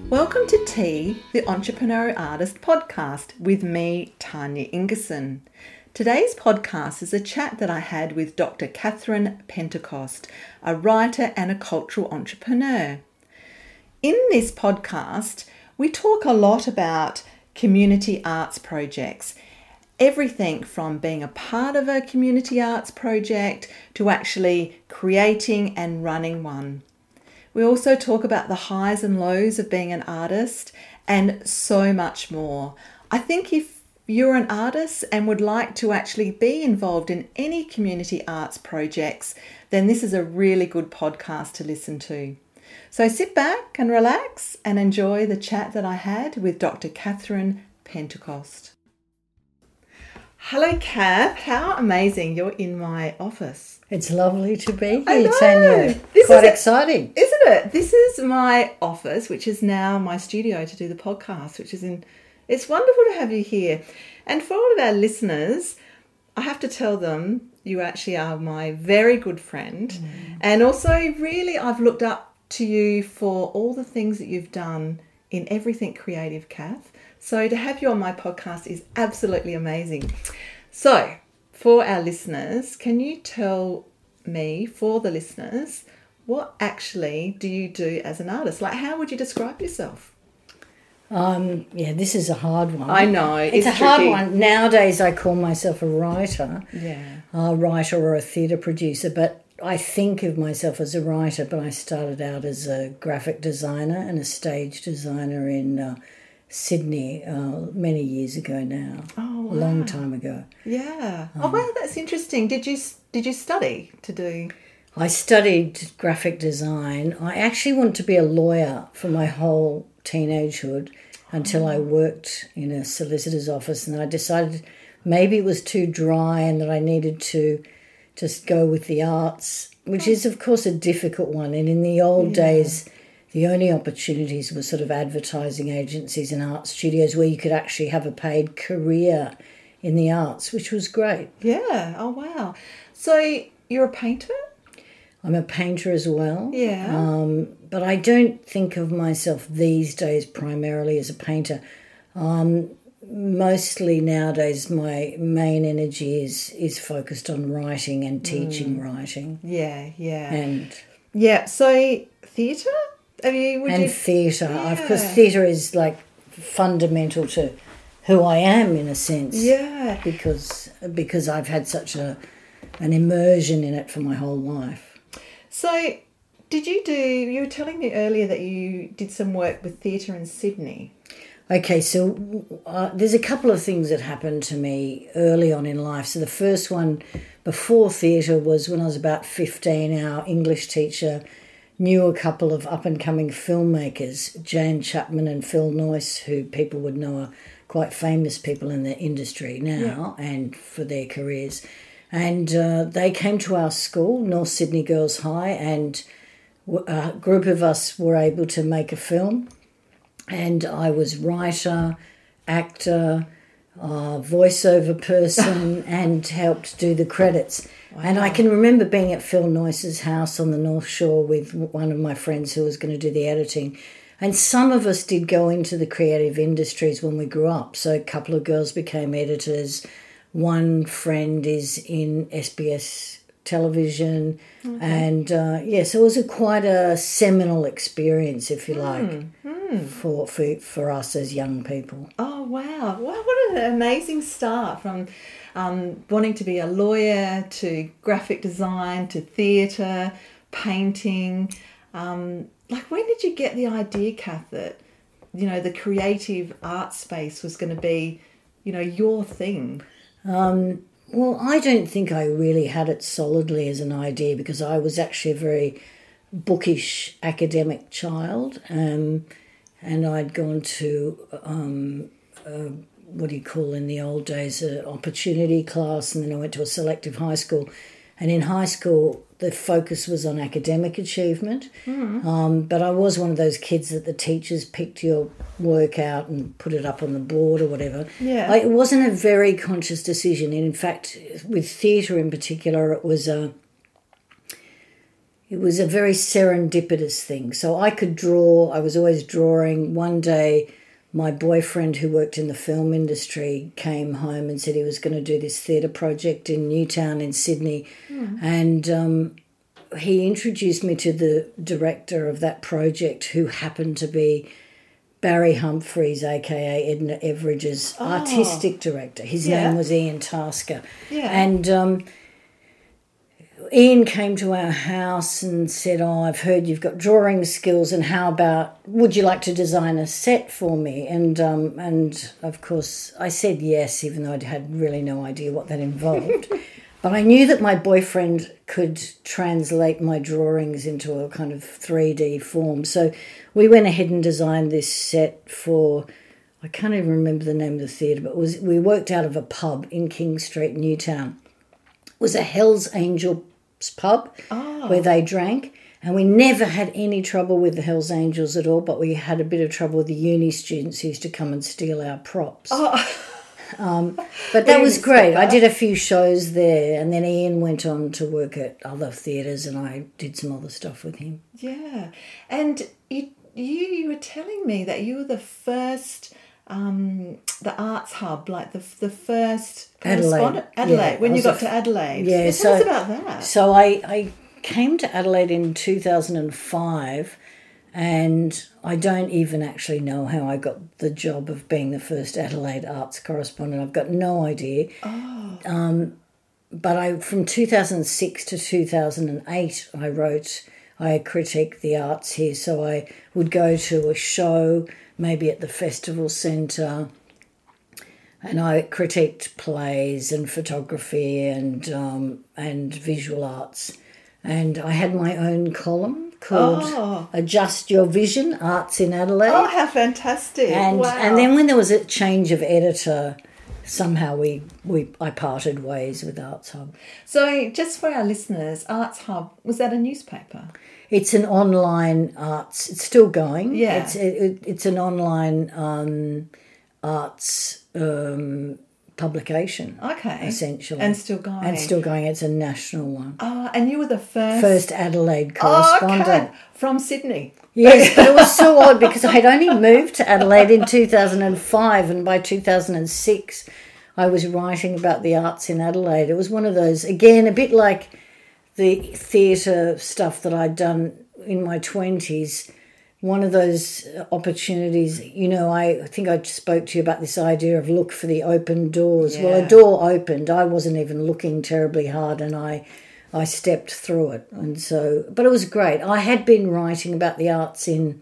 Welcome to Tea, the Entrepreneur Artist podcast with me, Tanya Ingerson. Today's podcast is a chat that I had with Dr. Catherine Pentecost, a writer and a cultural entrepreneur. In this podcast, we talk a lot about community arts projects. Everything from being a part of a community arts project to actually creating and running one. We also talk about the highs and lows of being an artist and so much more. I think if you're an artist and would like to actually be involved in any community arts projects, then this is a really good podcast to listen to. So sit back and relax and enjoy the chat that I had with Dr. Catherine Pentecost. Hello, Kath. How amazing you're in my office. It's lovely to be here, Tanya. Quite exciting. Isn't it? This is my office, which is now my studio to do the podcast, it's wonderful to have you here. And for all of our listeners, I have to tell them you actually are my very good friend. And also, really, I've looked up to you for all the things that you've done in everything creative, Kath. So to have you on my podcast is absolutely amazing. So for our listeners, can you tell me, for the listeners, what actually do you do as an artist? Like, how would you describe yourself? This is a hard one. I know. It's a hard one. Nowadays, I call myself a writer. Yeah. A writer or a theatre producer, but I think of myself as a writer, but I started out as a graphic designer and a stage designer in Sydney many years ago now. Oh, wow. A long time ago. Yeah. Oh, wow, that's interesting. Did you study to do? I studied graphic design. I actually wanted to be a lawyer for my whole teenagehood until I worked in a solicitor's office, and I decided maybe it was too dry and that I needed to just go with the arts, which is, of course, a difficult one. And in the old days, the only opportunities were sort of advertising agencies and art studios where you could actually have a paid career in the arts, which was great. Yeah. Oh, wow. So you're a painter? I'm a painter as well. Yeah. But I don't think of myself these days primarily as a painter. Mostly nowadays my main energy is focused on writing and teaching writing. Yeah, yeah. And so theatre? Theatre. Of course, theatre is like fundamental to who I am in a sense. Yeah. Because I've had such an immersion in it for my whole life. So you were telling me earlier that you did some work with theatre in Sydney. Okay, so there's a couple of things that happened to me early on in life. So the first one before theatre was when I was about 15, our English teacher knew a couple of up-and-coming filmmakers, Jan Chapman and Phil Noyce, who people would know are quite famous people in the industry now and for their careers. And they came to our school, North Sydney Girls High, and a group of us were able to make a film. And I was writer, actor, voiceover person, and helped do the credits. Wow. And I can remember being at Phil Noyce's house on the North Shore with one of my friends who was going to do the editing. And some of us did go into the creative industries when we grew up. So a couple of girls became editors. One friend is in SBS television. Okay. And so it was quite a seminal experience, if you like, for us as young people. Oh, wow. Wow, what an amazing start from wanting to be a lawyer to graphic design to theatre, painting. When did you get the idea, Kath, that, the creative art space was going to be, your thing? Well, I don't think I really had it solidly as an idea because I was actually a very bookish academic child, and I'd gone to what do you call in the old days, an opportunity class, and then I went to a selective high school. And in high school, the focus was on academic achievement. But I was one of those kids that the teachers picked your work out and put it up on the board or whatever. Yeah. It wasn't a very conscious decision. And in fact, with theatre in particular, it was it was a very serendipitous thing. So I could draw. I was always drawing. One day, my boyfriend, who worked in the film industry, came home and said he was going to do this theatre project in Newtown in Sydney. And he introduced me to the director of that project, who happened to be Barry Humphries, a.k.a. Edna Everidge's artistic director. His name was Ian Tasker. Yeah. And Ian came to our house and said, I've heard you've got drawing skills, and how about, would you like to design a set for me? And of course I said yes, even though I had really no idea what that involved. But I knew that my boyfriend could translate my drawings into a kind of 3D form. So we went ahead and designed this set for, I can't even remember the name of the theatre, but we worked out of a pub in King Street, Newtown. It was a Hells Angels pub where they drank, and we never had any trouble with the Hells Angels at all, but we had a bit of trouble with the uni students who used to come and steal our props. But that was great. I did a few shows there, and then Ian went on to work at other theatres, and I did some other stuff with him. Yeah. And you were telling me that you were the first, the Arts Hub, like the first correspondent. Adelaide, when you got to Adelaide. Yeah, tell us about that. So I came to Adelaide in 2005, and I don't even actually know how I got the job of being the first Adelaide arts correspondent. I've got no idea. But from 2006 to 2008, I critiqued the arts here. So I would go to a show, maybe at the Festival Centre, and I critiqued plays and photography and visual arts. And I had my own column called Adjust Your Vision, Arts in Adelaide. Oh, how fantastic. And then when there was a change of editor, somehow I parted ways with Arts Hub. So just for our listeners, Arts Hub, was that a newspaper? It's an online arts, it's still going. Yeah. It's an online arts publication. Okay. Essentially. And still going. It's a national one. And you were the first Adelaide correspondent. Okay. From Sydney. Yes, but it was so odd because I had only moved to Adelaide in 2005, and by 2006 I was writing about the arts in Adelaide. It was one of those, again, a bit like the theatre stuff that I'd done in my 20s, one of those opportunities. I think I spoke to you about this idea of look for the open doors. Yeah. Well, a door opened. I wasn't even looking terribly hard, and I stepped through it. And so, but it was great. I had been writing about the arts in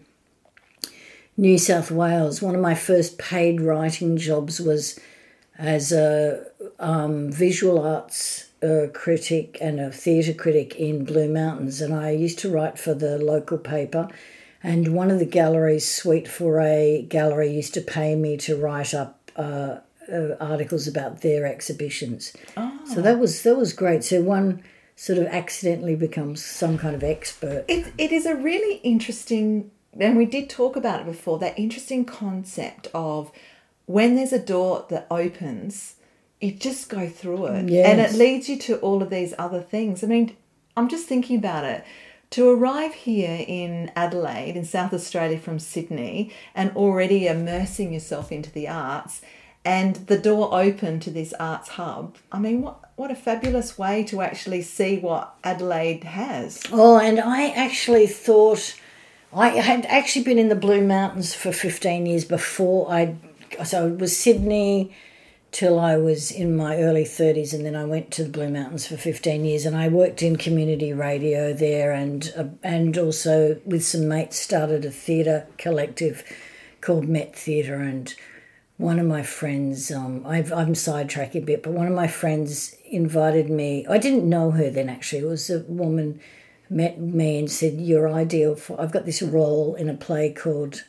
New South Wales. One of my first paid writing jobs was as a visual arts critic and a theatre critic in Blue Mountains, and I used to write for the local paper. And one of the galleries, Sweet Foray Gallery, used to pay me to write up articles about their exhibitions. So that was great. So one sort of accidentally becomes some kind of expert. It is a really interesting, and we did talk about it before, that interesting concept of when there's a door that opens, you just go through it. Yes. And it leads you to all of these other things. I mean, I'm just thinking about it. To arrive here in Adelaide, in South Australia from Sydney, and already immersing yourself into the arts, and the door open to this arts hub, I mean, what a fabulous way to actually see what Adelaide has. Oh, and I actually thought, I had actually been in the Blue Mountains for 15 years before so it was Sydney till I was in my early 30s, and then I went to the Blue Mountains for 15 years, and I worked in community radio there, and also with some mates started a theatre collective called Met Theatre. And one of my friends, I'm sidetracking a bit, but one of my friends invited me. I didn't know her then, actually. It was a woman met me and said, "You're ideal for." I've got this role in a play called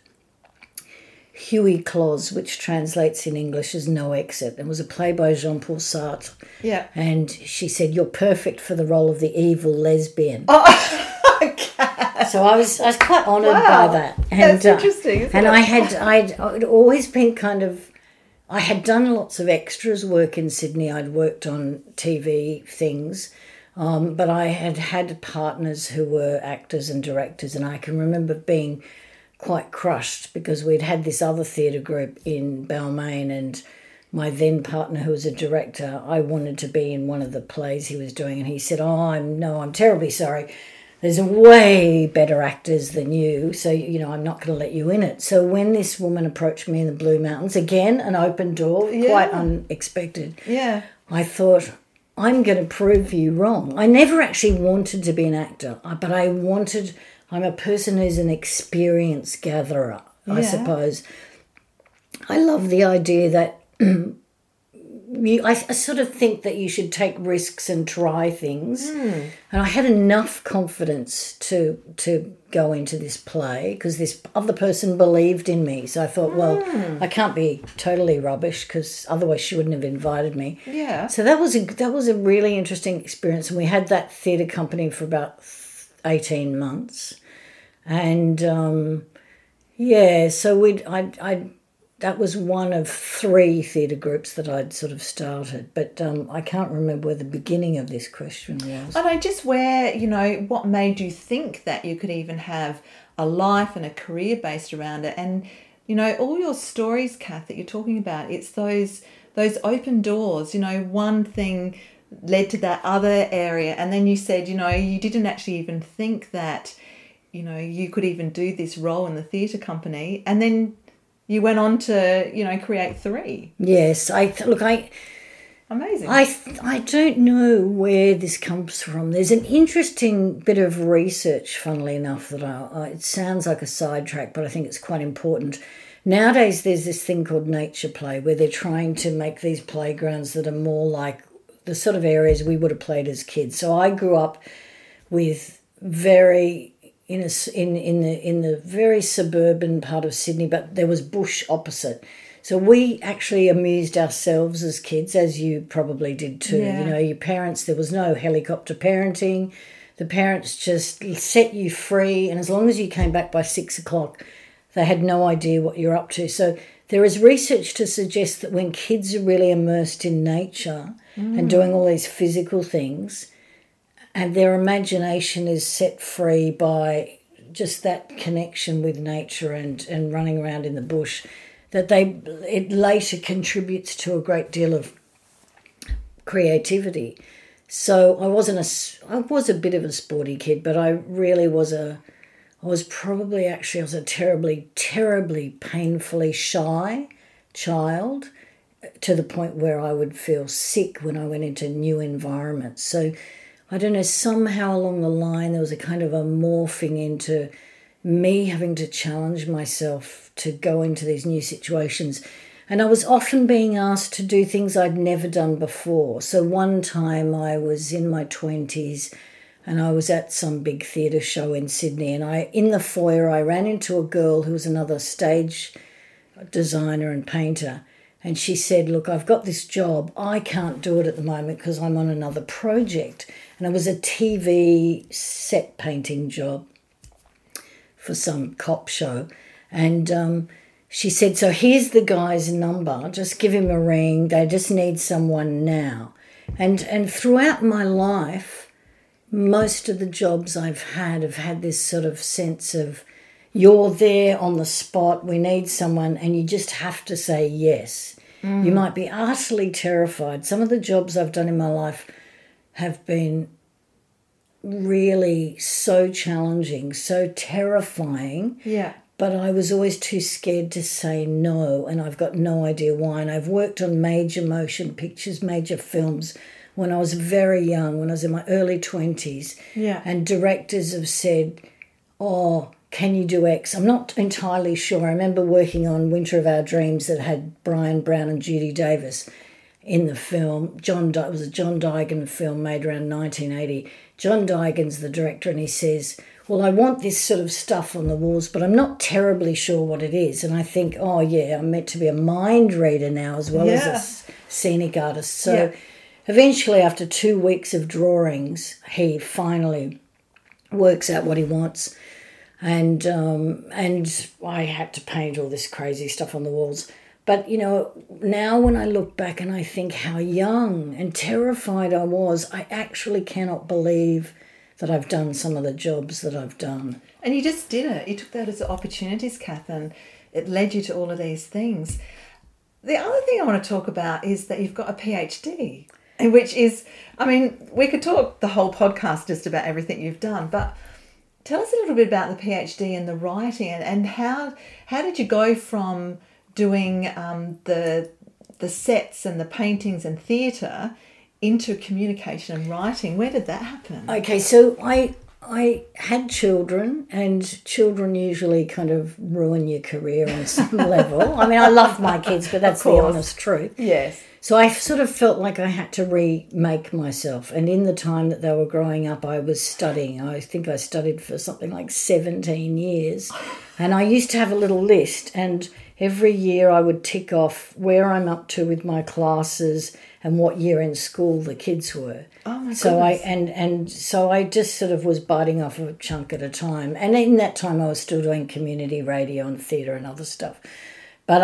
Huey Claus, which translates in English as No Exit. It was a play by Jean-Paul Sartre. Yeah. And she said, "You're perfect for the role of the evil lesbian." Oh, okay. So I was quite honoured by that. And, that's interesting, isn't and it? I'd always been I had done lots of extras work in Sydney. I'd worked on TV things. But I had partners who were actors and directors, and I can remember being quite crushed because we'd had this other theatre group in Balmain, and my then partner, who was a director, I wanted to be in one of the plays he was doing, and he said, I'm terribly sorry. There's way better actors than you, so, I'm not going to let you in it. So when this woman approached me in the Blue Mountains, again, an open door, quite unexpected, I thought, I'm going to prove you wrong. I never actually wanted to be an actor, but I'm a person who's an experience gatherer, I suppose. I love the idea that I sort of think that you should take risks and try things. And I had enough confidence to go into this play because this other person believed in me. So I thought, well, I can't be totally rubbish because otherwise she wouldn't have invited me. Yeah. So that was a really interesting experience. And we had that theatre company for about 18 months. And, so that was one of 3 theatre groups that I'd sort of started. But I can't remember where the beginning of this question was. I know, just what made you think that you could even have a life and a career based around it. And, all your stories, Kath, that you're talking about, it's those open doors. One thing led to that other area. And then you said, you didn't actually even think that, you could even do this role in the theatre company. And then you went on to, create 3. Yes, Amazing. I don't know where this comes from. There's an interesting bit of research, funnily enough, that it sounds like a sidetrack, but I think it's quite important. Nowadays, there's this thing called nature play, where they're trying to make these playgrounds that are more like the sort of areas we would have played as kids. So I grew up with in the very suburban part of Sydney, but there was bush opposite. So we actually amused ourselves as kids, as you probably did too. Yeah. Your parents, there was no helicopter parenting. The parents just set you free, and as long as you came back by 6 o'clock, they had no idea what you're up to. So there is research to suggest that when kids are really immersed in nature and doing all these physical things, and their imagination is set free by just that connection with nature and running around in the bush, that it later contributes to a great deal of creativity. So I was a bit of a sporty kid, but I really was a terribly, terribly painfully shy child, to the point where I would feel sick when I went into new environments. So I don't know, somehow along the line there was a kind of a morphing into me having to challenge myself to go into these new situations. And I was often being asked to do things I'd never done before. So one time I was in my 20s and I was at some big theatre show in Sydney, and in the foyer I ran into a girl who was another stage designer and painter. And she said, look, I've got this job. I can't do it at the moment because I'm on another project. And it was a TV set painting job for some cop show. And she said, so here's the guy's number. Just give him a ring. They just need someone now. And throughout my life, most of the jobs I've had this sort of sense of, you're there on the spot, we need someone, and you just have to say yes. You might be utterly terrified. Some of the jobs I've done in my life have been really so challenging, so terrifying. Yeah. But I was always too scared to say no, and I've got no idea why. And I've worked on major motion pictures, major films, when I was very young, when I was in my early 20s. Yeah. And directors have said, oh, can you do X? I'm not entirely sure. I remember working on Winter of Our Dreams that had Brian Brown and Judy Davis in the film. It was a John Digan film made around 1980. John Digan's the director, and he says, well, I want this sort of stuff on the walls, but I'm not terribly sure what it is. And I think, oh, yeah, I'm meant to be a mind reader now as well as a scenic artist. So eventually, after 2 weeks of drawings, he finally works out what he wants. And I had to paint all this crazy stuff on the walls. But, now when I look back and I think how young and terrified I was, I actually cannot believe that I've done some of the jobs that I've done. And you just did it. You took that as opportunities, Kath, and it led you to all of these things. The other thing I want to talk about is that you've got a PhD, which is, we could talk the whole podcast just about everything you've done, but tell us a little bit about the PhD and the writing, and how did you go from doing the sets and the paintings and theatre into communication and writing? Where did that happen? Okay, so I had children, and children usually kind of ruin your career on some level. I love my kids, but that's the honest truth. Yes. So I sort of felt like I had to remake myself. And in the time that they were growing up, I was studying. I think I studied for something like 17 years. And I used to have a little list, and every year I would tick off where I'm up to with my classes and what year in school the kids were. Oh my goodness. So I just sort of was biting off a chunk at a time. And in that time I was still doing community radio and theatre and other stuff. But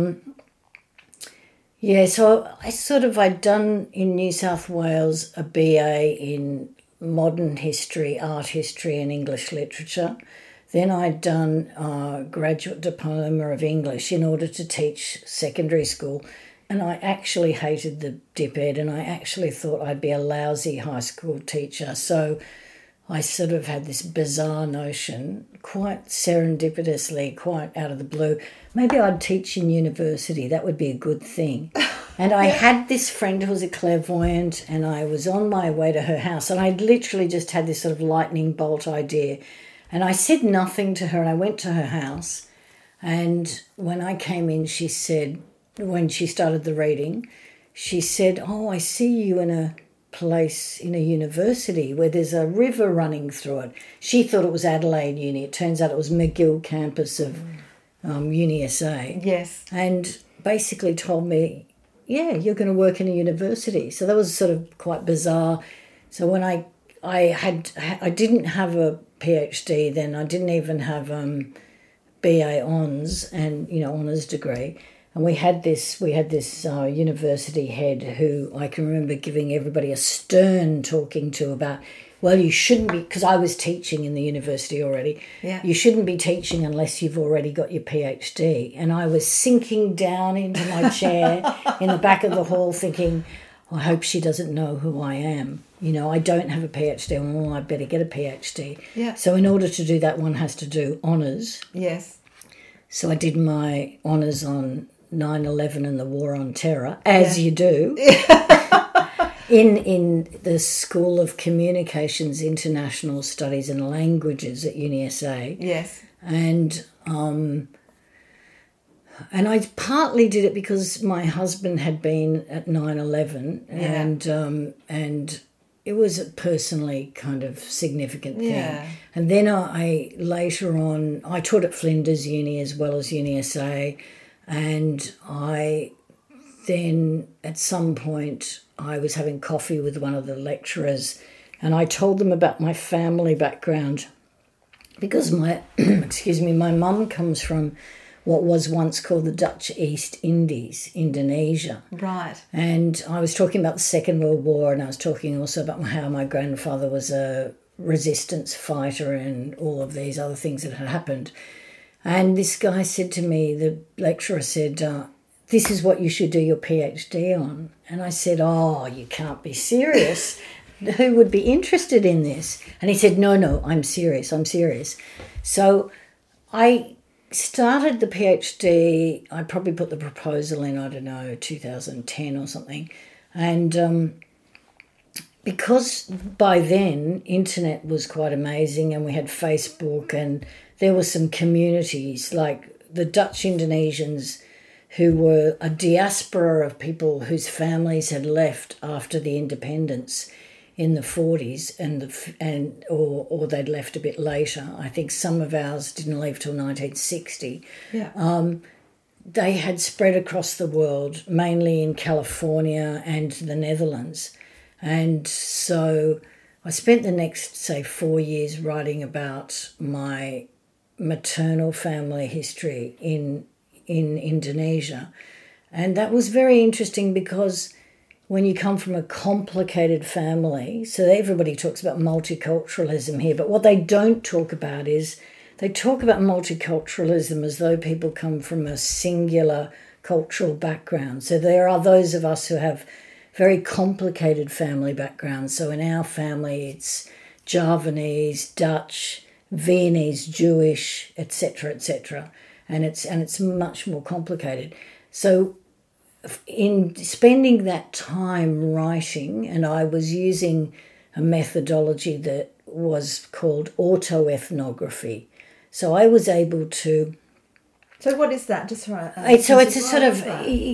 I'd done in New South Wales a BA in modern history, art history and English literature. Then I'd done a graduate diploma of English in order to teach secondary school. And I actually hated the dip ed, and I actually thought I'd be a lousy high school teacher. So I sort of had this bizarre notion, quite serendipitously, quite out of the blue, maybe I'd teach in university. That would be a good thing. And I had this friend who was a clairvoyant, and I was on my way to her house, and I literally just had this sort of lightning bolt idea. And I said nothing to her, and I went to her house. And when I came in, she said, when she started the reading, she said, "Oh, I see you in a place in a university where there's a river running through it." She thought it was Adelaide Uni. It turns out it was McGill campus of UniSA. Yes. And basically told me, yeah, you're going to work in a university. So that was sort of quite bizarre. So when I didn't have a PhD then, I didn't even have BA Hons and honours degree. And we had this university head who I can remember giving everybody a stern talking to about, well, you shouldn't be, because I was teaching in the university already. Yeah. You shouldn't be teaching unless you've already got your PhD. And I was sinking down into my chair in the back of the hall thinking, I hope she doesn't know who I am. I don't have a PhD. Oh, I better get a PhD. Yeah. So in order to do that, one has to do honours. Yes. So I did my honours on 9/11 and the War on Terror, as you do, in the School of Communications, International Studies and Languages at UniSA. Yes. And I partly did it because my husband had been at 9/11, and it was a personally kind of significant thing. Yeah. And then I later on, I taught at Flinders Uni as well as UniSA. And I then, at some point, I was having coffee with one of the lecturers, and I told them about my family background because my mum comes from what was once called the Dutch East Indies, Indonesia. Right. And I was talking about the Second World War, and I was talking also about how my grandfather was a resistance fighter and all of these other things that had happened. And this guy said to me, the lecturer said, this is what you should do your PhD on. And I said, oh, you can't be serious. Who would be interested in this? And he said, no, I'm serious. So I started the PhD. I probably put the proposal in, 2010 or something. And because by then internet was quite amazing, and we had Facebook, and there were some communities like the Dutch Indonesians who were a diaspora of people whose families had left after the independence in the 40s or they'd left a bit later. I think some of ours didn't leave till 1960. Yeah. They had spread across the world, mainly in California and the Netherlands. And so I spent the next, 4 years writing about my maternal family history in in Indonesia. And that was very interesting because when you come from a complicated family, so everybody talks about multiculturalism here, but what they don't talk about is they talk about multiculturalism as though people come from a singular cultural background. So there are those of us who have very complicated family backgrounds. So in our family, it's Javanese, Dutch, Viennese, Jewish, etc., etc., and it's much more complicated. So in spending that time writing, and I was using a methodology that was called autoethnography. So I was able to. So what is that? Just right. So it's a sort of,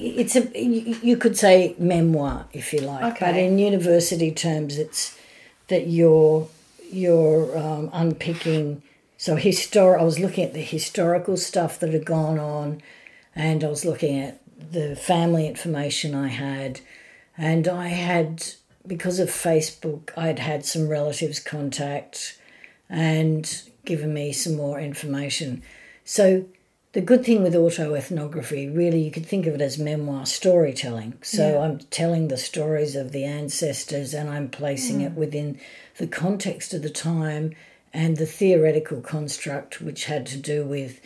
you could say memoir, if you like. Okay. But in university terms, it's that you're unpicking. So I was looking at the historical stuff that had gone on, and I was looking at the family information I had, and I had, because of Facebook, I'd had some relatives contact and given me some more information. So the good thing with autoethnography, really, you could think of it as memoir storytelling. So I'm telling the stories of the ancestors, and I'm placing it within the context of the time and the theoretical construct, which had to do with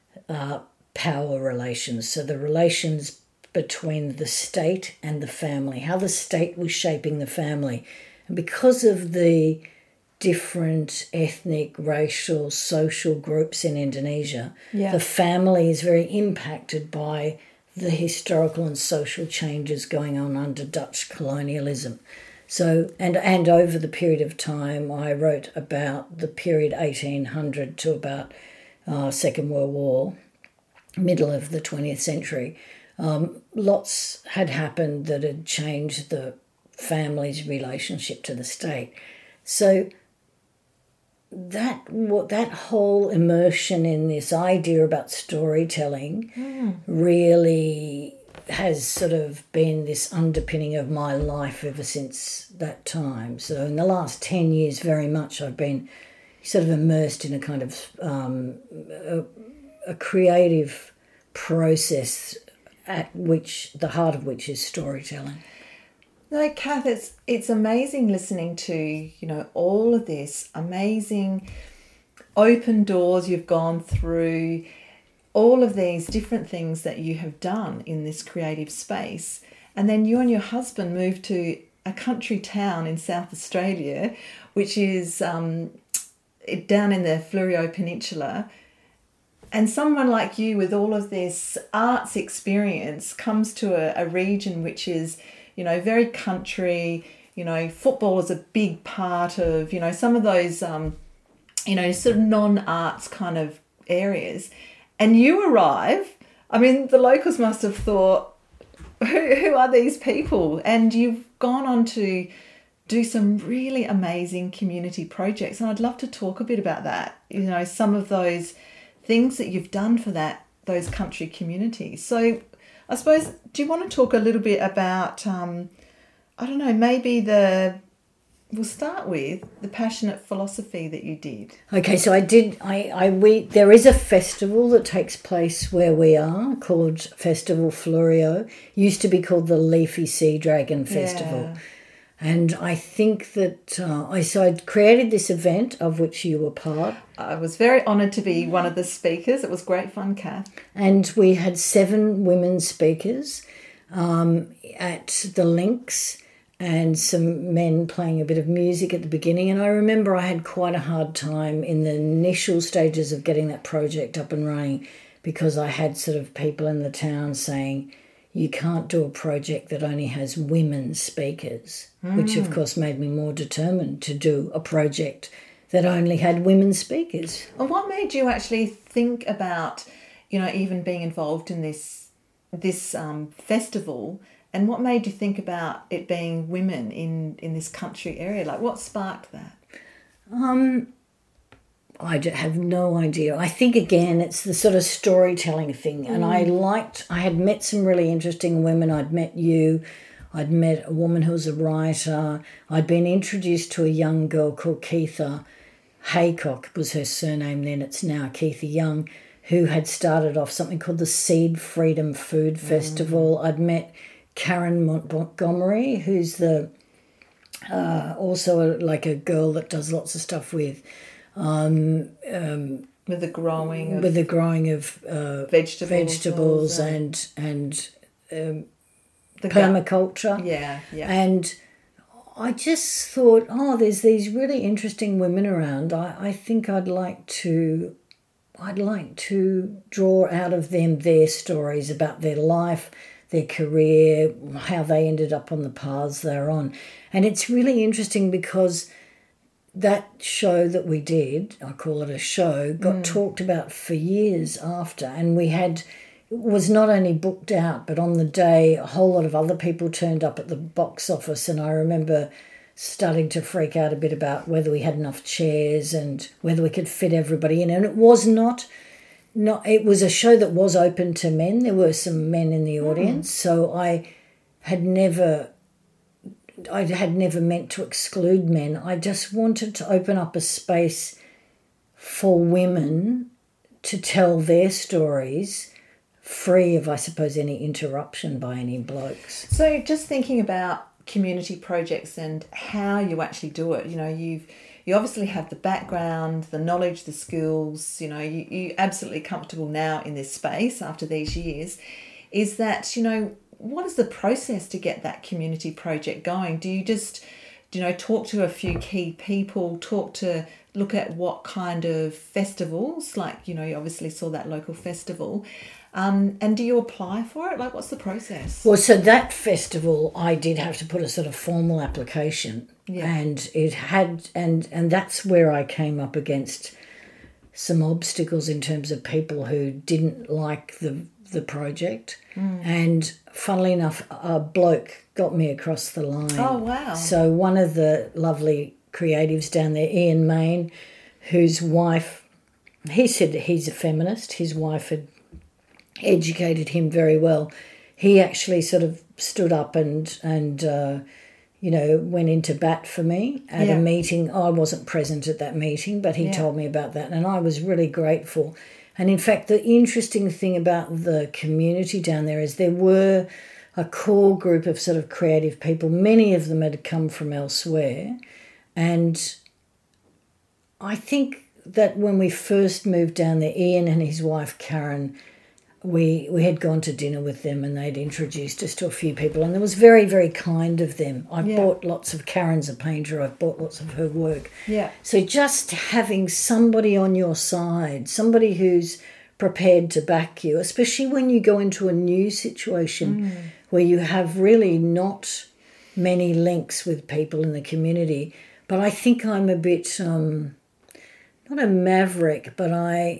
power relations. So the relations between the state and the family, how the state was shaping the family. And because of the different ethnic, racial, social groups in Indonesia, the family is very impacted by the historical and social changes going on under Dutch colonialism. So, and over the period of time, I wrote about the period 1800 to about Second World War, middle of the 20th century. Lots had happened that had changed the family's relationship to the state. So that whole immersion in this idea about storytelling really has sort of been this underpinning of my life ever since that time. So in the last 10 years, very much I've been sort of immersed in a kind of a creative process at which the heart of which is storytelling. No, Kath, it's amazing listening to, all of this amazing open doors you've gone through, all of these different things that you have done in this creative space. And then you and your husband moved to a country town in South Australia, which is down in the Fleurieu Peninsula. And someone like you with all of this arts experience comes to a region which is, very country, football is a big part of, some of those, sort of non-arts kind of areas. And you arrive, the locals must have thought, who are these people? And you've gone on to do some really amazing community projects. And I'd love to talk a bit about that, some of those things that you've done for those country communities. So I suppose, do you want to talk a little bit about, we'll start with the passionate philosophy that you did. Okay, so there is a festival that takes place where we are called Festival Fleurieu. Used to be called the Leafy Sea Dragon Festival. Yeah. And I think that I'd created this event of which you were part. I was very honoured to be one of the speakers. It was great fun, Kath. And we had 7 women speakers at the links and some men playing a bit of music at the beginning. And I remember I had quite a hard time in the initial stages of getting that project up and running because I had sort of people in the town saying, you can't do a project that only has women speakers, which of course made me more determined to do a project that only had women speakers. And what made you actually think about, even being involved in this festival, and what made you think about it being women in this country area? Like, what sparked that? I have no idea. I think, again, it's the sort of storytelling thing. And I had met some really interesting women. I'd met you. I'd met a woman who was a writer. I'd been introduced to a young girl called Keitha Haycock, was her surname then. It's now Keitha Young, who had started off something called the Seed Freedom Food Festival. I'd met Karen Montgomery, who's the also like a girl that does lots of stuff with with the growing of vegetables and the permaculture. Yeah. And I just thought, there's these really interesting women around. I think I'd like to draw out of them their stories about their life, their career, how they ended up on the paths they're on. And it's really interesting because that show that we did, I call it a show, got talked about for years after. And it was not only booked out, but on the day, a whole lot of other people turned up at the box office. And I remember starting to freak out a bit about whether we had enough chairs and whether we could fit everybody in. And it was not it was a show that was open to men. There were some men in the audience. So I had never meant to exclude men. I just wanted to open up a space for women to tell their stories free of, I suppose, any interruption by any blokes. So just thinking about community projects and how you actually do it, you obviously have the background, the knowledge, the skills, you're absolutely comfortable now in this space after these years. Is that, what is the process to get that community project going? Do you just, talk to a few key people, look at what kind of festivals, like, you obviously saw that local festival, and do you apply for it? Like, what's the process? Well, so that festival, I did have to put a sort of formal application, and it had, and that's where I came up against some obstacles in terms of people who didn't like the project. And funnily enough, a bloke got me across the line. Oh, wow. So one of the lovely creatives down there, Ian Main, whose wife, he said he's a feminist. His wife had educated him very well. He actually sort of stood up and went into bat for me at a meeting. I wasn't present at that meeting, but he told me about that, and I was really grateful. And in fact, the interesting thing about the community down there is there were a core group of sort of creative people. Many of them had come from elsewhere. And I think that when we first moved down there, Ian and his wife Karen, we had gone to dinner with them and they'd introduced us to a few people, and it was very, very kind of them. I bought lots of, Karen's a painter, I've bought lots of her work. Yeah. So just having somebody on your side, somebody who's prepared to back you, especially when you go into a new situation where you have really not many links with people in the community. But I think I'm a bit, not a maverick, but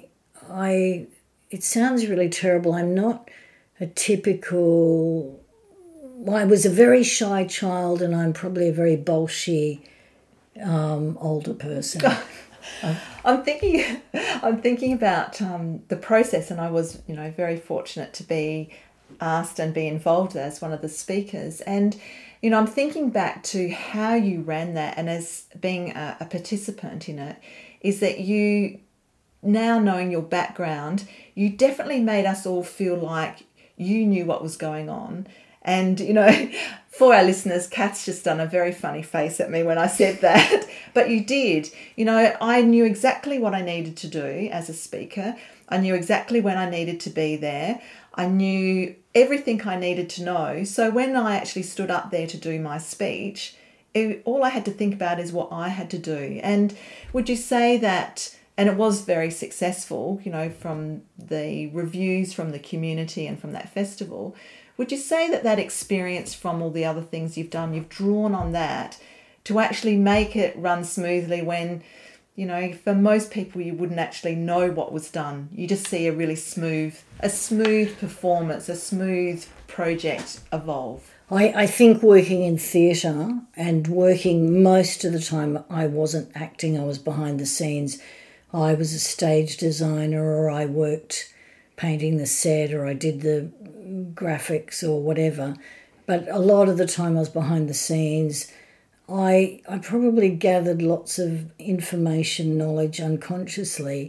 it sounds really terrible. I'm not a typical... Well, I was a very shy child, and I'm probably a very bolshy older person. I'm thinking about the process, and I was, very fortunate to be asked and be involved as one of the speakers. And, I'm thinking back to how you ran that, and as being a participant in it, is that you... Now knowing your background, you definitely made us all feel like you knew what was going on. And, for our listeners, Kath's just done a very funny face at me when I said that. But you did. I knew exactly what I needed to do as a speaker. I knew exactly when I needed to be there. I knew everything I needed to know. So when I actually stood up there to do my speech, all I had to think about is what I had to do. And would you say that... And it was very successful, from the reviews from the community and from that festival. Would you say that experience from all the other things you've done, you've drawn on that to actually make it run smoothly when, for most people you wouldn't actually know what was done. You just see a really smooth performance, a smooth project evolve. I think working in theatre and working most of the time, I wasn't acting, I was behind the scenes. I was a stage designer, or I worked painting the set, or I did the graphics or whatever. But a lot of the time I was behind the scenes. I probably gathered lots of information, knowledge unconsciously.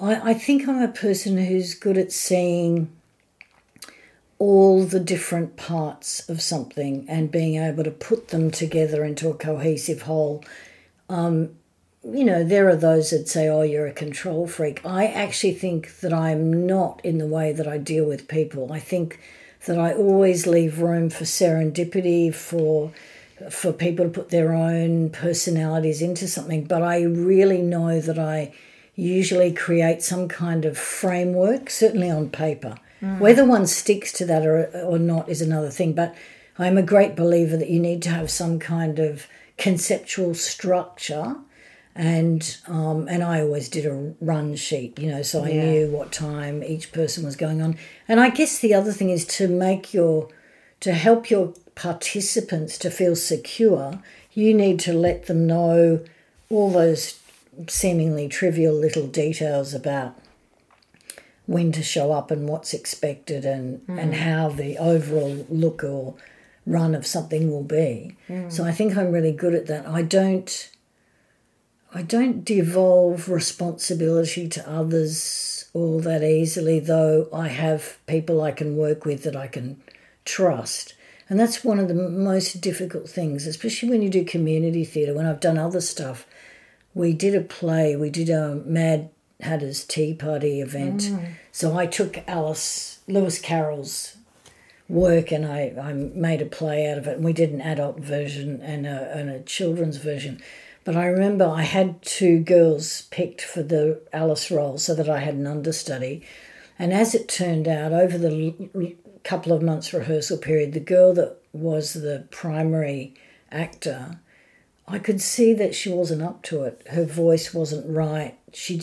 I think I'm a person who's good at seeing all the different parts of something and being able to put them together into a cohesive whole. There are those that say, oh, you're a control freak. I actually think that I'm not in the way that I deal with people. I think that I always leave room for serendipity, for people to put their own personalities into something. But I really know that I usually create some kind of framework, certainly on paper. Whether one sticks to that or not is another thing. But I'm a great believer that you need to have some kind of conceptual structure. And I always did a run sheet, so I knew what time each person was going on. And I guess the other thing is to help your participants to feel secure, you need to let them know all those seemingly trivial little details about when to show up and what's expected and how the overall look or run of something will be. So I think I'm really good at that. I don't devolve responsibility to others all that easily, though I have people I can work with that I can trust. And that's one of the most difficult things, especially when you do community theatre. When I've done other stuff, we did a play, we did a Mad Hatter's Tea Party event. So I took Lewis Carroll's work and I made a play out of it. And we did an adult version and a children's version. But I remember I had 2 girls picked for the Alice role so that I had an understudy. And as it turned out, over the couple of months rehearsal period, the girl that was the primary actor, I could see that she wasn't up to it. Her voice wasn't right. She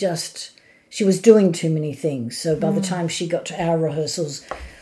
was doing too many things. So by the time she got to our rehearsals,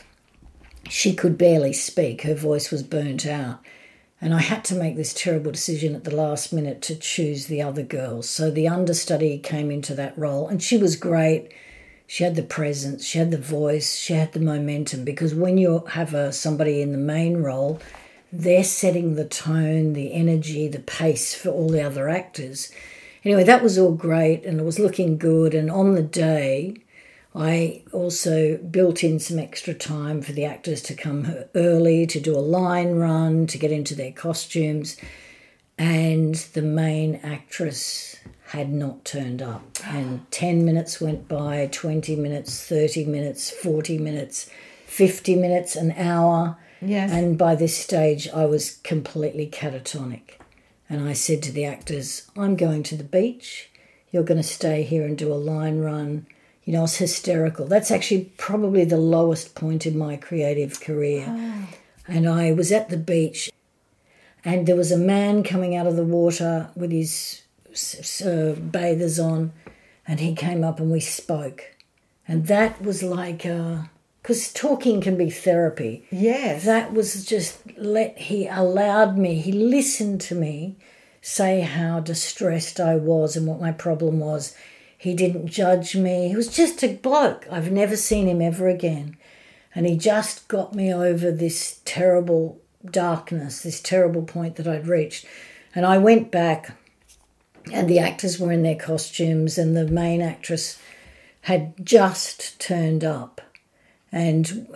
she could barely speak. Her voice was burnt out. And I had to make this terrible decision at the last minute to choose the other girls. So the understudy came into that role and she was great. She had the presence, she had the voice, she had the momentum, because when you have somebody in the main role, they're setting the tone, the energy, the pace for all the other actors. Anyway, that was all great and it was looking good. And on the day, I also built in some extra time for the actors to come early, to do a line run, to get into their costumes. And the main actress had not turned up. And 10 minutes went by, 20 minutes, 30 minutes, 40 minutes, 50 minutes, an hour. Yes. And by this stage, I was completely catatonic. And I said to the actors, I'm going to the beach. You're going to stay here and do a line run. I was hysterical. That's actually probably the lowest point in my creative career. Oh. And I was at the beach and there was a man coming out of the water with his bathers on, and he came up and we spoke. And that was like, because talking can be therapy. Yes. That was just, he listened to me say how distressed I was and what my problem was. He didn't judge me. He was just a bloke. I've never seen him ever again. And he just got me over this terrible darkness, this terrible point that I'd reached. And I went back and the actors were in their costumes and the main actress had just turned up. And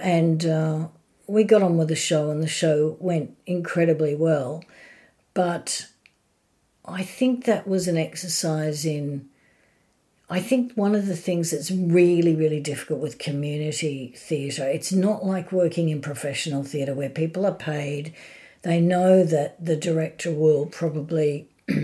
we got on with the show and the show went incredibly well. But I think that was an exercise in... I think one of the things that's really, really difficult with community theatre, it's not like working in professional theatre where people are paid. They know that the director will probably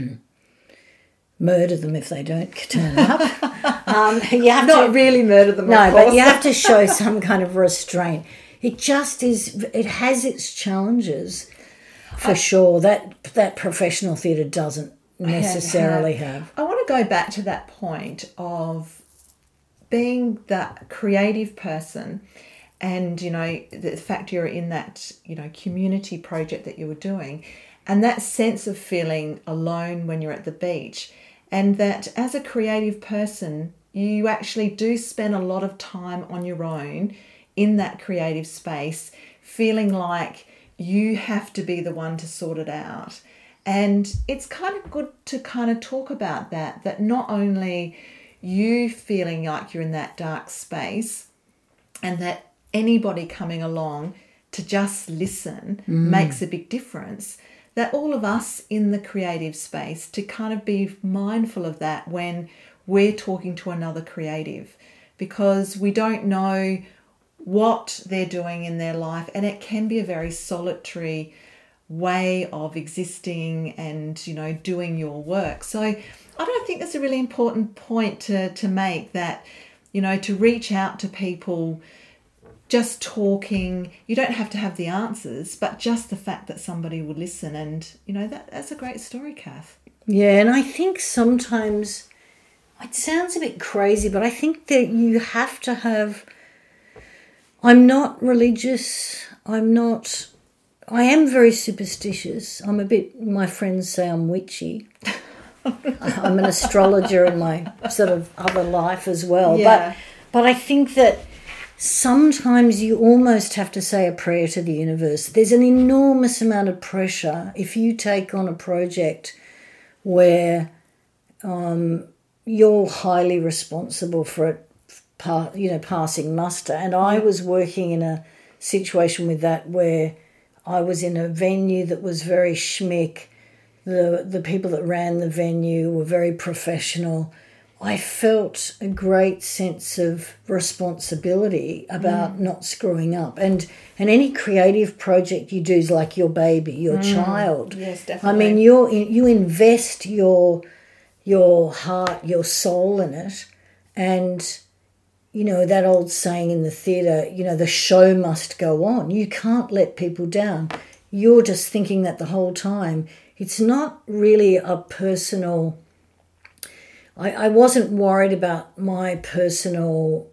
murder them if they don't turn up. You have not really murder them, no, of course. But you have to show some kind of restraint. It just is. It has its challenges, for sure. That professional theatre doesn't necessarily have. I want to go back to that point of being that creative person and, the fact you're in that, community project that you were doing and that sense of feeling alone when you're at the beach, and that as a creative person, you actually do spend a lot of time on your own in that creative space, feeling like you have to be the one to sort it out. And it's kind of good to kind of talk about that not only you feeling like you're in that dark space, and that anybody coming along to just listen makes a big difference. That all of us in the creative space to kind of be mindful of that when we're talking to another creative, because we don't know what they're doing in their life, and it can be a very solitary way of existing and, you know, doing your work. So I don't think that's a really important point to make, that, you know, to reach out to people, just talking, you don't have to have the answers, but just the fact that somebody will listen. And, you know, that's a great story, Kath. Yeah, and I think sometimes it sounds a bit crazy, but I think that you have to have... I'm not religious. I am very superstitious. I'm a bit... My friends say I'm witchy. I'm an astrologer in my sort of other life as well. Yeah. But I think that sometimes you almost have to say a prayer to the universe. There's an enormous amount of pressure if you take on a project where you're highly responsible for it, passing muster. And I was working in a situation with that where I was in a venue that was very schmick. The people that ran the venue were very professional. I felt a great sense of responsibility about not screwing up. And any creative project you do is like your baby, your child. Yes, definitely. I mean, you invest your heart, your soul in it. And, you know, that old saying in the theatre, you know, the show must go on. You can't let people down. You're just thinking that the whole time. It's not really a personal... I wasn't worried about my personal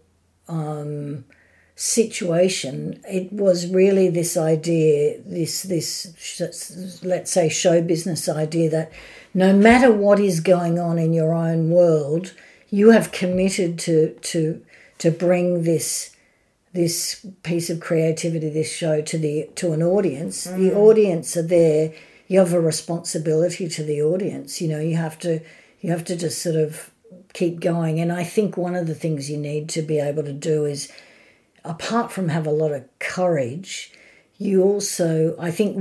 situation. It was really this idea, this let's say show business idea, that no matter what is going on in your own world, you have committed to bring this piece of creativity, this show to an audience. The audience are there. You have a responsibility to the audience. You know, you have to just sort of keep going. And I think one of the things you need to be able to do is, apart from have a lot of courage, you also, I think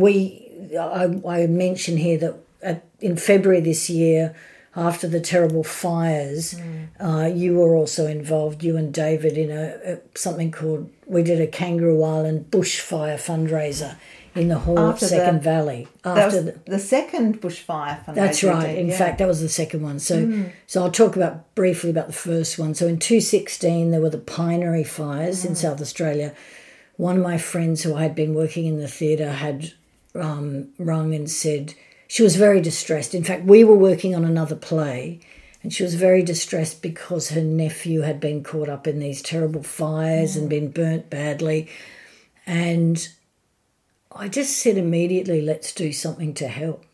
I mentioned here that in February this year, after the terrible fires, you were also involved, you and David, in something called, we did a Kangaroo Island bushfire fundraiser in the Hall at Second Valley. After the second bushfire fundraiser. That's right. In fact, that was the second one. So I'll talk briefly about the first one. So in 2016, there were the Pinery fires in South Australia. One of my friends who I had been working in the theatre had rung and said she was very distressed. In fact, we were working on another play, and she was very distressed because her nephew had been caught up in these terrible fires and been burnt badly. And I just said immediately, let's do something to help.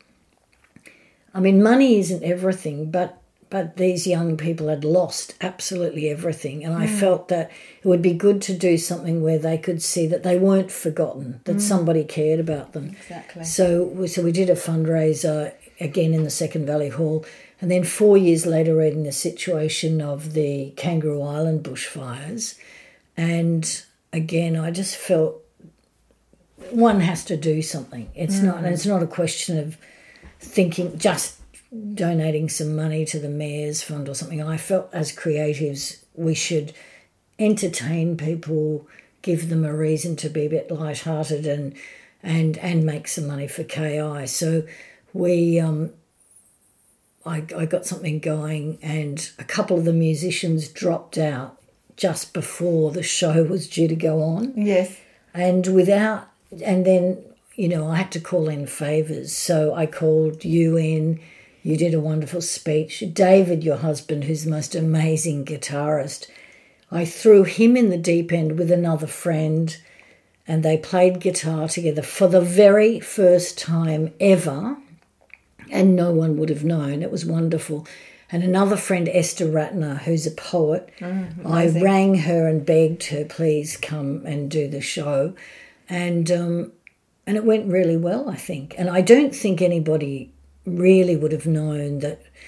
I mean, money isn't everything, but these young people had lost absolutely everything. And I felt that it would be good to do something where they could see that they weren't forgotten, that somebody cared about them. Exactly. So we did a fundraiser again in the Second Valley Hall. And then 4 years later, we're in the situation of the Kangaroo Island bushfires. And again, I just felt one has to do something. It's not a question of thinking just donating some money to the Mayor's Fund or something. I felt as creatives we should entertain people, give them a reason to be a bit lighthearted and make some money for KI. So we I got something going, and a couple of the musicians dropped out just before the show was due to go on. Yes. And then, you know, I had to call in favours. So I called you in. You did a wonderful speech. David, your husband, who's the most amazing guitarist, I threw him in the deep end with another friend, and they played guitar together for the very first time ever, and no one would have known. It was wonderful. And another friend, Esther Ratner, who's a poet, I rang her and begged her, please come and do the show. And it went really well, I think. And I don't think anybody really would have known that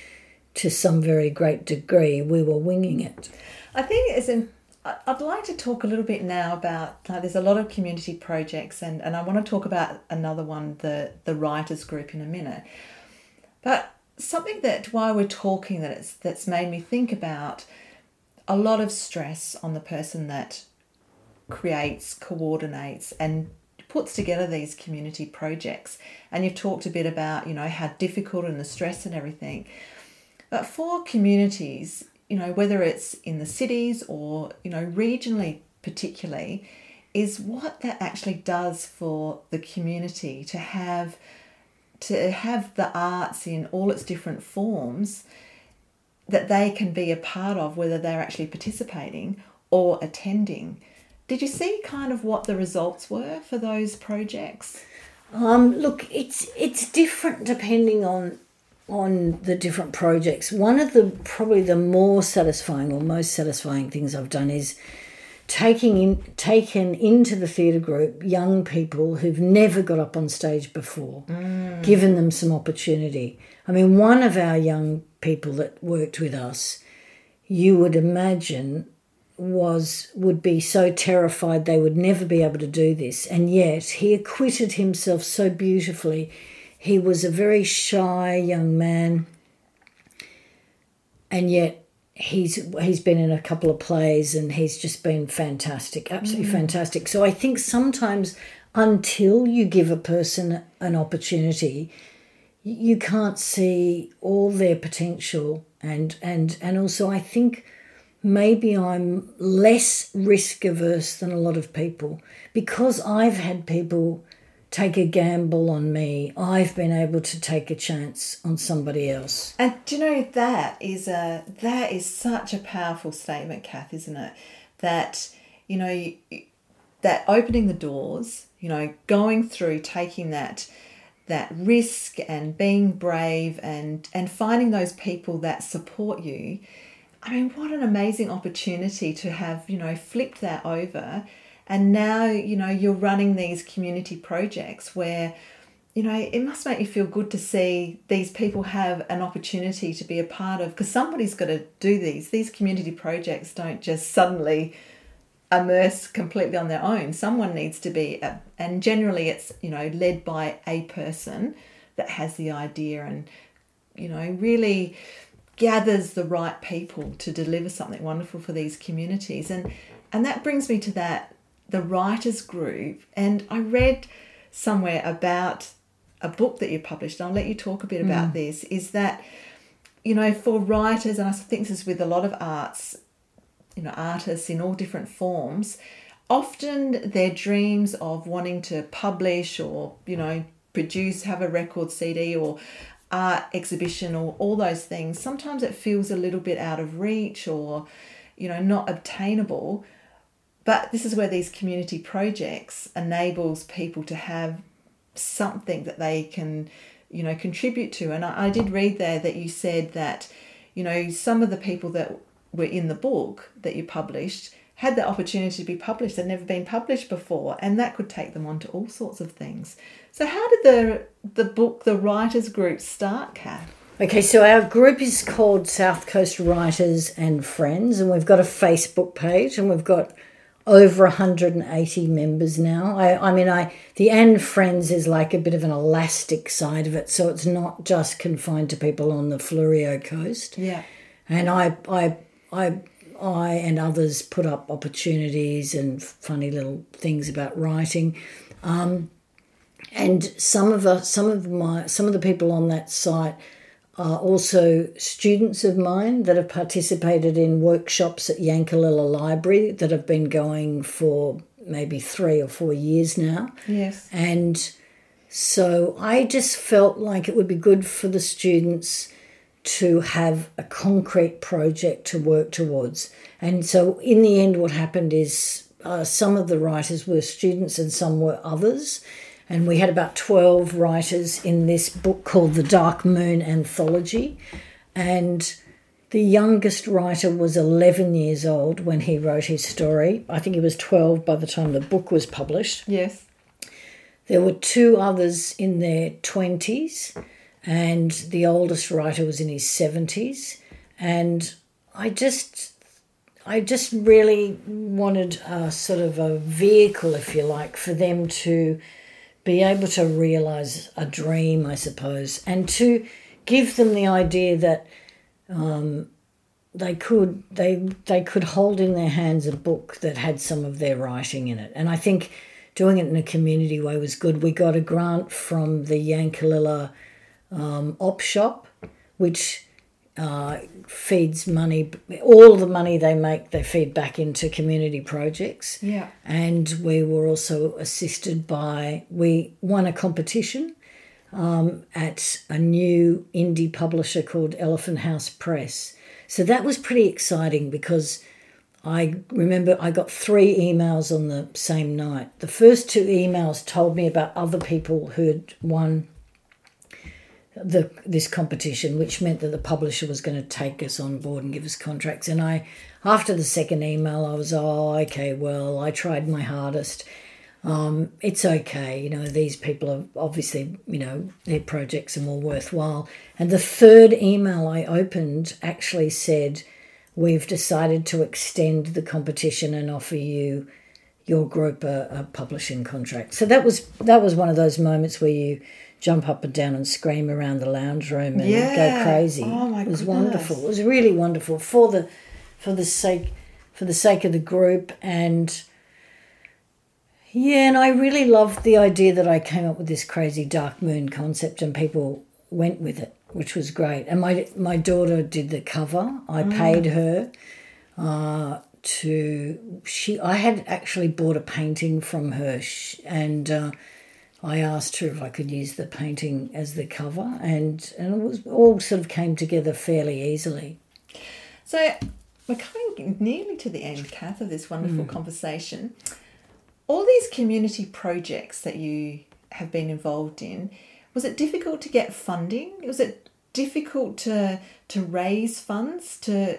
to some very great degree, we were winging it. I think I'd like to talk a little bit now about, there's a lot of community projects, and I want to talk about another one, the writers group, in a minute. But something that while we're talking that's made me think about a lot of stress on the person that creates, coordinates and puts together these community projects. And you've talked a bit about, how difficult and the stress and everything. But for communities, whether it's in the cities or, regionally particularly, is what that actually does for the community to have the arts in all its different forms that they can be a part of, whether they're actually participating or attending. Did you see kind of what the results were for those projects? Look, it's different depending on the different projects. One of the probably the more satisfying or most satisfying things I've done is taken into the theatre group young people who've never got up on stage before, given them some opportunity. I mean, one of our young people that worked with us, you would imagine would be so terrified they would never be able to do this, and yet he acquitted himself so beautifully. He was a very shy young man, and yet he's been in a couple of plays and he's just been fantastic, absolutely fantastic. So I think sometimes until you give a person an opportunity, you can't see all their potential, and also I think maybe I'm less risk averse than a lot of people because I've had people take a gamble on me. I've been able to take a chance on somebody else. And do you know, that is such a powerful statement, Kath, isn't it? That, that opening the doors, going through, taking that risk and being brave and finding those people that support you. I mean, what an amazing opportunity to have, flipped that over. And now, you're running these community projects where, it must make you feel good to see these people have an opportunity to be a part of, because somebody's got to do these. These community projects don't just suddenly immerse completely on their own. Someone needs to be, and generally it's, led by a person that has the idea and, really gathers the right people to deliver something wonderful for these communities. And that brings me to the writers group. And I read somewhere about a book that you published, and I'll let you talk a bit about this, is that, for writers, and I think this is with a lot of arts, artists in all different forms, often their dreams of wanting to publish or, produce, have a record CD or art exhibition or all those things, sometimes it feels a little bit out of reach or, not obtainable. But this is where these community projects enables people to have something that they can, contribute to. And I did read there that you said that, some of the people that were in the book that you published had the opportunity to be published. They'd never been published before, and that could take them on to all sorts of things. So how did the book, the writers group, start, Kath? Okay, so our group is called South Coast Writers and Friends, and we've got a Facebook page, and we've got over 180 members now. The and Friends is like a bit of an elastic side of it, so it's not just confined to people on the Fleurieu coast. Yeah. And I and others put up opportunities and funny little things about writing. And some of the people on that site are also students of mine that have participated in workshops at Yankalilla Library that have been going for maybe 3 or 4 years now. Yes. And so I just felt like it would be good for the students to have a concrete project to work towards. And so in the end what happened is some of the writers were students and some were others. And we had about 12 writers in this book called The Dark Moon Anthology. And the youngest writer was 11 years old when he wrote his story. I think he was 12 by the time the book was published. Yes. There were 2 others in their 20s. and the oldest writer was in his 70s. And I just really wanted a sort of a vehicle, if you like, for them to be able to realise a dream, I suppose, and to give them the idea that they could hold in their hands a book that had some of their writing in it. And I think doing it in a community way was good. We got a grant from the Yankalilla op shop, which feeds money. All the money they make, they feed back into community projects. Yeah. And we were also assisted by, we won a competition at a new indie publisher called Elephant House Press. So that was pretty exciting because I remember I got 3 emails on the same night. The first 2 emails told me about other people who had won this competition, which meant that the publisher was going to take us on board and give us contracts. And after the second email, I was, okay, well, I tried my hardest. It's okay, these people are obviously, their projects are more worthwhile. And the third email I opened actually said, we've decided to extend the competition and offer you, your group, a publishing contract. So that was one of those moments where you jump up and down and scream around the lounge room and go crazy. Oh my It was goodness. wonderful. It was really wonderful for the sake of the group. And and I really loved the idea that I came up with this crazy dark moon concept and people went with it, which was great. And my daughter did the cover. I paid her I had actually bought a painting from her and I asked her if I could use the painting as the cover, and it was all sort of came together fairly easily. So we're coming nearly to the end, Kath, of this wonderful conversation. All these community projects that you have been involved in, was it difficult to get funding? Was it difficult to raise funds?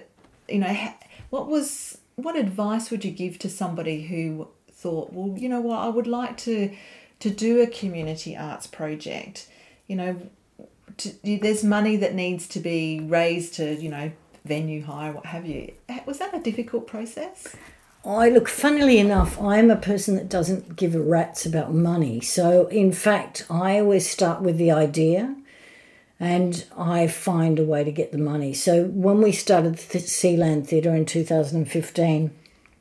What advice would you give to somebody who thought, well, you know what, I would like to do a community arts project? There's money that needs to be raised to, venue hire, what have you. Was that a difficult process? Look, funnily enough, I'm a person that doesn't give a rat's about money. So, in fact, I always start with the idea and I find a way to get the money. So when we started Sealand Theatre in 2015,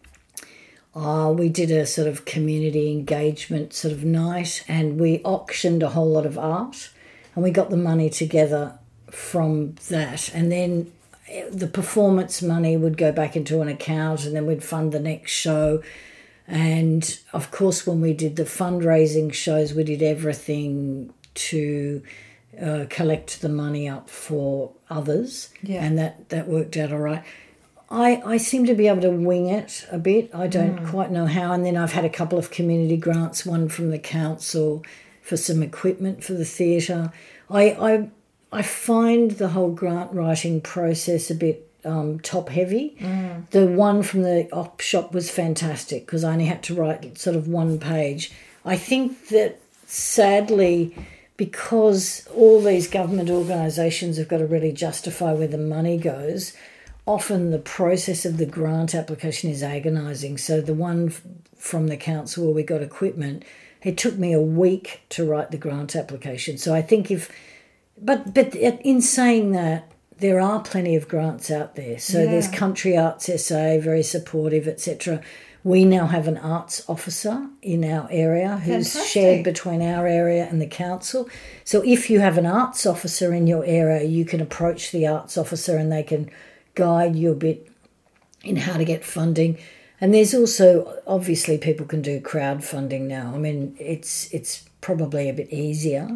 we did a sort of community engagement sort of night, and we auctioned a whole lot of art, and we got the money together from that. And then the performance money would go back into an account, and then we'd fund the next show. And of course, when we did the fundraising shows, we did everything to collect the money up for others. Yeah. And that worked out all right. I seem to be able to wing it a bit. I don't quite know how. And then I've had a couple of community grants, one from the council for some equipment for the theatre. I find the whole grant writing process a bit top heavy. The one from the op shop was fantastic because I only had to write sort of 1 page. I think that sadly, because all these government organisations have got to really justify where the money goes, often the process of the grant application is agonising. So the one from the council where we got equipment, it took me a week to write the grant application. So I think but in saying that, there are plenty of grants out there. So there's Country Arts SA, very supportive, etc. We now have an arts officer in our area who's shared between our area and the council. So if you have an arts officer in your area, you can approach the arts officer and they can guide you a bit in how to get funding. And there's also, obviously, people can do crowdfunding now. I mean, it's probably a bit easier.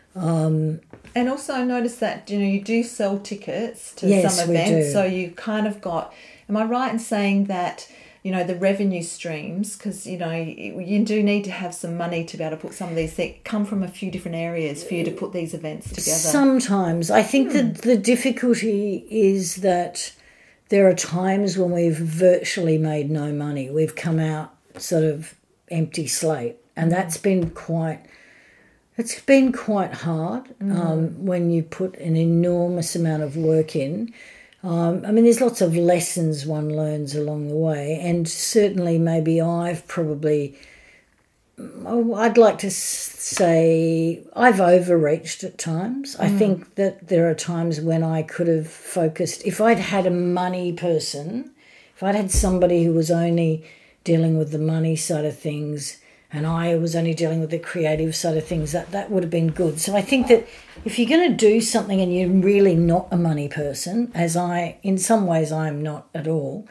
And also I noticed that, you do sell tickets to some events. We do. So you kind of got, am I right in saying that, the revenue streams, because, you do need to have some money to be able to put some of these things, come from a few different areas for you to put these events together? Sometimes. I think that the difficulty is that there are times when we've virtually made no money. We've come out sort of empty slate, and that's been quite It's been quite hard when you put an enormous amount of work in. I mean, there's lots of lessons one learns along the way, and certainly maybe I'd like to say I've overreached at times. I think that there are times when I could have focused. If I'd had a money person, if I'd had somebody who was only dealing with the money side of things and I was only dealing with the creative side of things, that would have been good. So I think that if you're going to do something and you're really not a money person, as in some ways I'm not at all,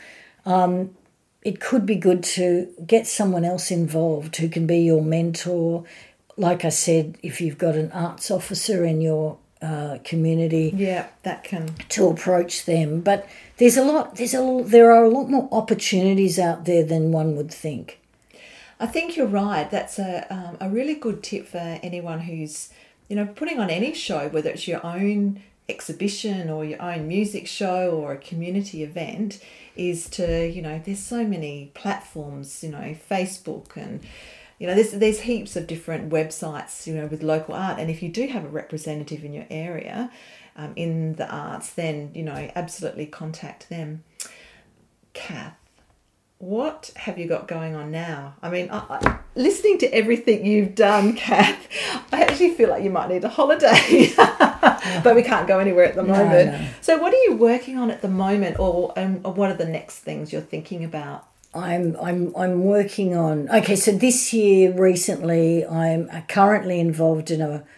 it could be good to get someone else involved who can be your mentor. Like I said, if you've got an arts officer in your community, that can to approach them. But there are a lot more opportunities out there than one would think. I think you're right. That's a really good tip for anyone who's, putting on any show, whether it's your own exhibition or your own music show or a community event, is to, there's so many platforms, Facebook and, there's heaps of different websites, with local art. And if you do have a representative in your area in the arts, then, absolutely contact them. Kath, what have you got going on now? I mean, listening to everything you've done, Kath, I actually feel like you might need a holiday, but we can't go anywhere at the moment. No. So what are you working on at the moment, or what are the next things you're thinking about? I'm working on. Okay, so this year recently, I'm currently involved in a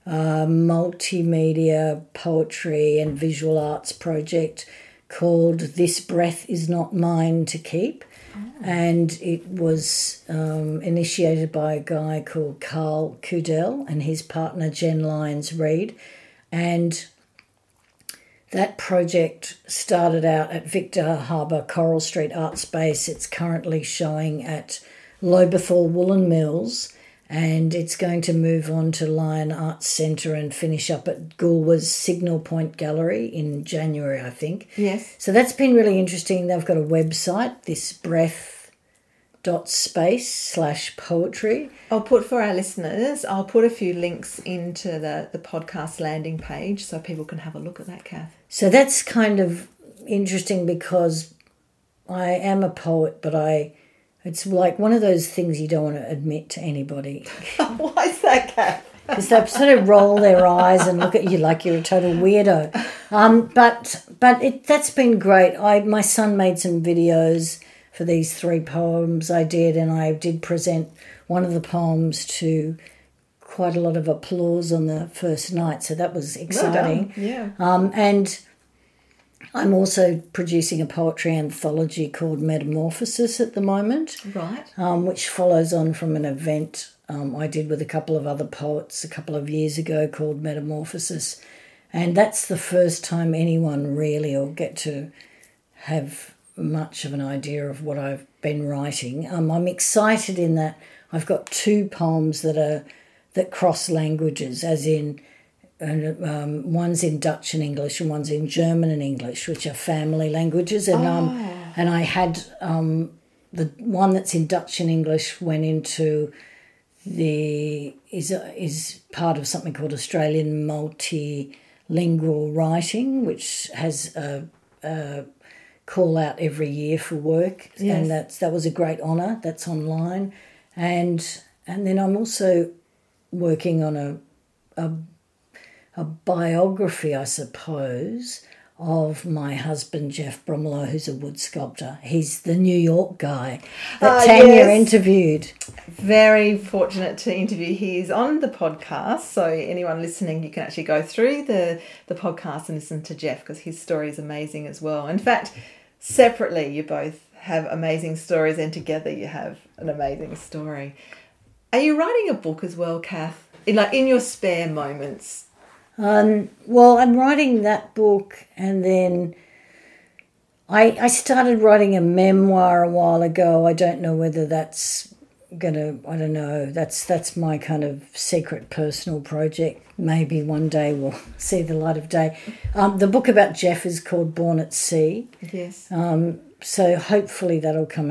multimedia poetry and visual arts project called "This Breath Is Not Mine to Keep." And it was initiated by a guy called Carl Kudell and his partner Jen Lyons-Reid. And that project started out at Victor Harbour Coral Street Art Space. It's currently showing at Lobethal Woolen Mills, and it's going to move on to Lion Arts Centre and finish up at Goolwa's Signal Point Gallery in January, I think. Yes. So that's been really interesting. They've got a website, thisbreath.space/poetry. I'll put a few links into the podcast landing page so people can have a look at that, Kath. So that's kind of interesting because I am a poet, but it's like one of those things you don't want to admit to anybody. Why is that, Kath? Because they sort of roll their eyes and look at you like you're a total weirdo. But that's been great. My son made some videos for these 3 poems I did, and I did present one of the poems to quite a lot of applause on the first night, so that was exciting. Well done. And I'm also producing a poetry anthology called Metamorphosis at the moment. Right. Which follows on from an event I did with a couple of other poets a couple of years ago called Metamorphosis. And that's the first time anyone really will get to have much of an idea of what I've been writing. I'm excited in that I've got 2 poems that cross languages, as in one's in Dutch and English and one's in German and English, which are family languages. And I had the one that's in Dutch and English went into is part of something called Australian Multilingual Writing, which has a call out every year for work. Yes. And that was a great honour. That's online. And then I'm also working on a biography, I suppose, of my husband, Jeff Bromlow, who's a wood sculptor. He's the New York guy that Tanya interviewed. Very fortunate to interview. He's on the podcast, so anyone listening, you can actually go through the podcast and listen to Jeff, because his story is amazing as well. In fact, separately, you both have amazing stories, and together you have an amazing story. Are you writing a book as well, Kath? In your spare moments? Well, I'm writing that book, and then I started writing a memoir a while ago. I don't know whether that's I don't know. That's my kind of secret personal project. Maybe one day we'll see the light of day. The book about Jeff is called Born at Sea. Yes. So hopefully that'll come out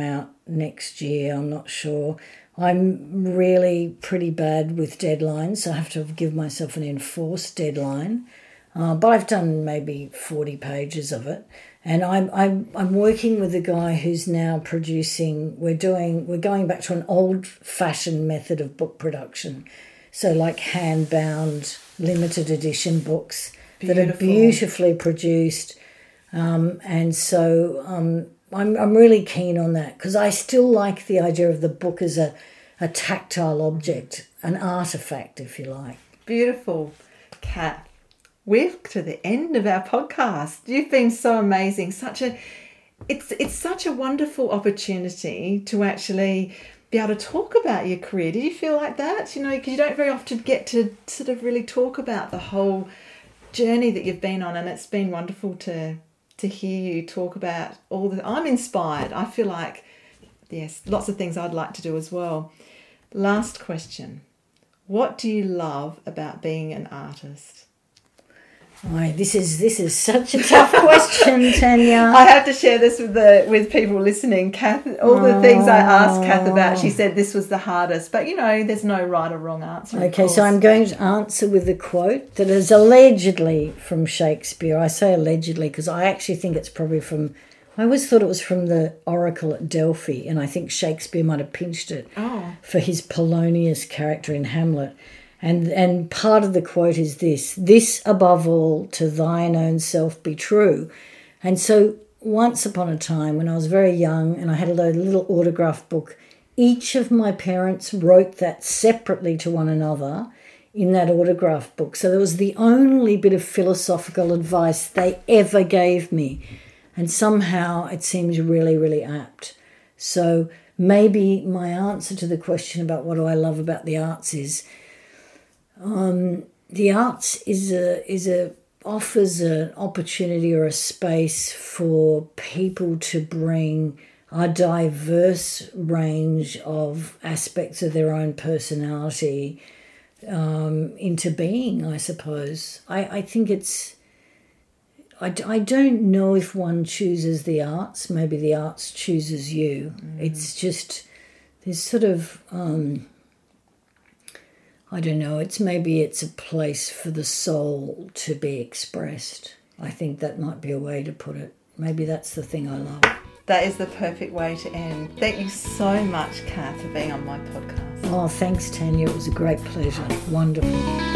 next year, I'm not sure. I'm really pretty bad with deadlines, so I have to give myself an enforced deadline. But I've done maybe 40 pages of it. And I'm working with a guy who's now producing. We're going back to an old-fashioned method of book production, so like hand-bound limited edition books that are beautifully produced. And so I'm really keen on that because I still like the idea of the book as a tactile object, an artifact, if you like. Beautiful, Kat. We're to the end of our podcast. You've been so amazing. It's such a wonderful opportunity to actually be able to talk about your career. Did you feel like that? You know, because you don't very often get to sort of really talk about the whole journey that you've been on, and it's been wonderful to hear you talk about I'm inspired. I feel like, yes, lots of things I'd like to do as well. Last question. What do you love about being an artist? This is such a tough question, Tanya. I have to share this with people listening. Kath, all the things I asked Kath about, she said this was the hardest. But, you know, there's no right or wrong answer. Okay, so I'm going to answer with a quote that is allegedly from Shakespeare. I say allegedly because I actually think it's probably I always thought it was from the Oracle at Delphi, and I think Shakespeare might have pinched it for his Polonius character in Hamlet. And part of the quote is this above all to thine own self be true. And so once upon a time when I was very young and I had a little autograph book, each of my parents wrote that separately to one another in that autograph book. So that was the only bit of philosophical advice they ever gave me. And somehow it seems really, really apt. So maybe my answer to the question about what do I love about the arts is the arts offers an opportunity or a space for people to bring a diverse range of aspects of their own personality into being, I suppose. I think it's... I don't know if one chooses the arts. Maybe the arts chooses you. It's just... There's sort of... I don't know, it's a place for the soul to be expressed. I think that might be a way to put it. Maybe that's the thing I love. That is the perfect way to end. Thank you so much, Kath, for being on my podcast. Oh, thanks, Tanya. It was a great pleasure. Wonderful.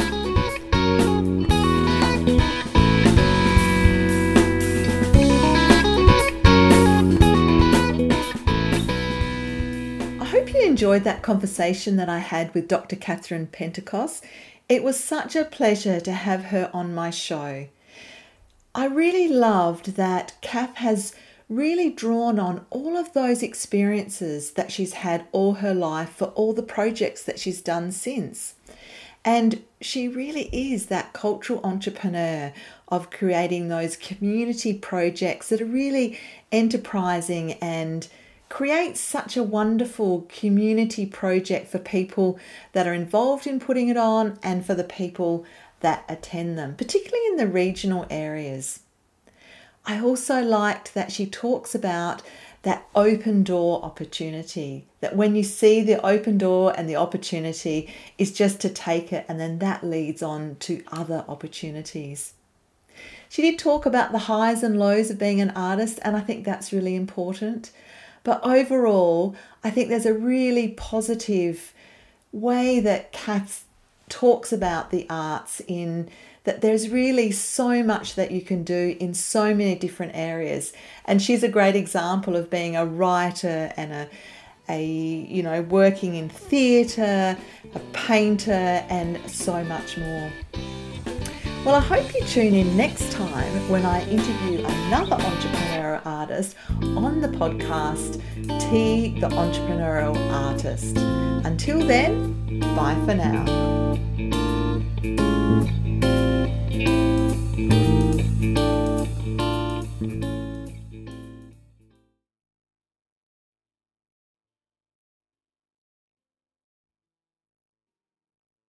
Enjoyed that conversation that I had with Dr. Catherine Pentecost. It was such a pleasure to have her on my show. I really loved that Kath has really drawn on all of those experiences that she's had all her life for all the projects that she's done since. And she really is that cultural entrepreneur of creating those community projects that are really enterprising and create such a wonderful community project for people that are involved in putting it on and for the people that attend them, particularly in the regional areas. I also liked that she talks about that open door opportunity, that when you see the open door and the opportunity is just to take it, and then that leads on to other opportunities. She did talk about the highs and lows of being an artist, and I think that's really important. But overall, I think there's a really positive way that Kath talks about the arts in that there's really so much that you can do in so many different areas. And she's a great example of being a writer and working in theatre, a painter, and so much more. Well, I hope you tune in next time when I interview another entrepreneurial artist on the podcast, T, the Entrepreneurial Artist. Until then, bye for now.